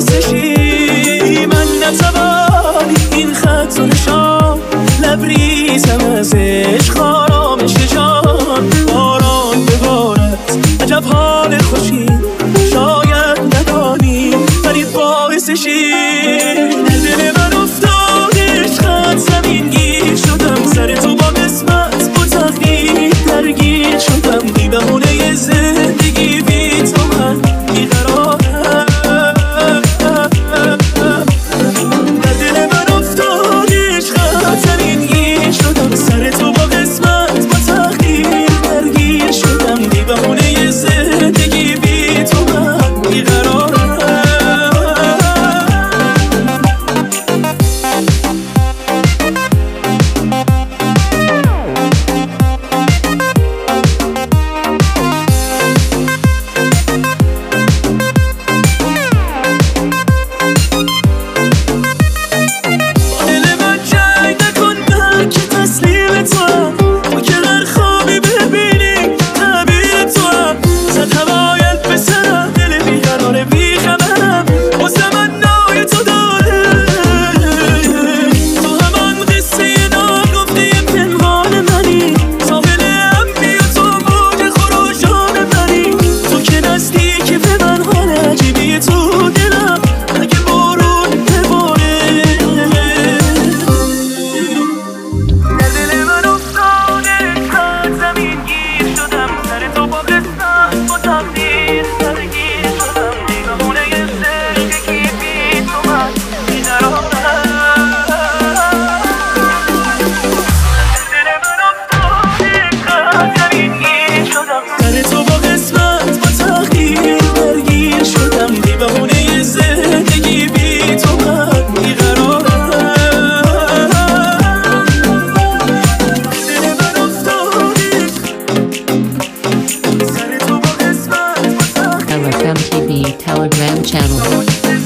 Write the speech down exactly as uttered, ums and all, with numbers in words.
پرسشی من نتوانی این خط و نشان لبریزم از عشق آرامش جان باران ببارد عجب حال خوشی شاید ندانی ولی باعثشی دل من افتاد عشقت زمین گیر شدم سر تو با قسمت با تقدیر درگیر شدم بی بهونه زندگی بی تو من بیقرارم در دل من افتاد عشقت زمین گیر شدم سر تو با قسمت با تقدیر درگیر شدم بی بهونه زندگی بی تو من بیقرارم L F M T V Telegram channel.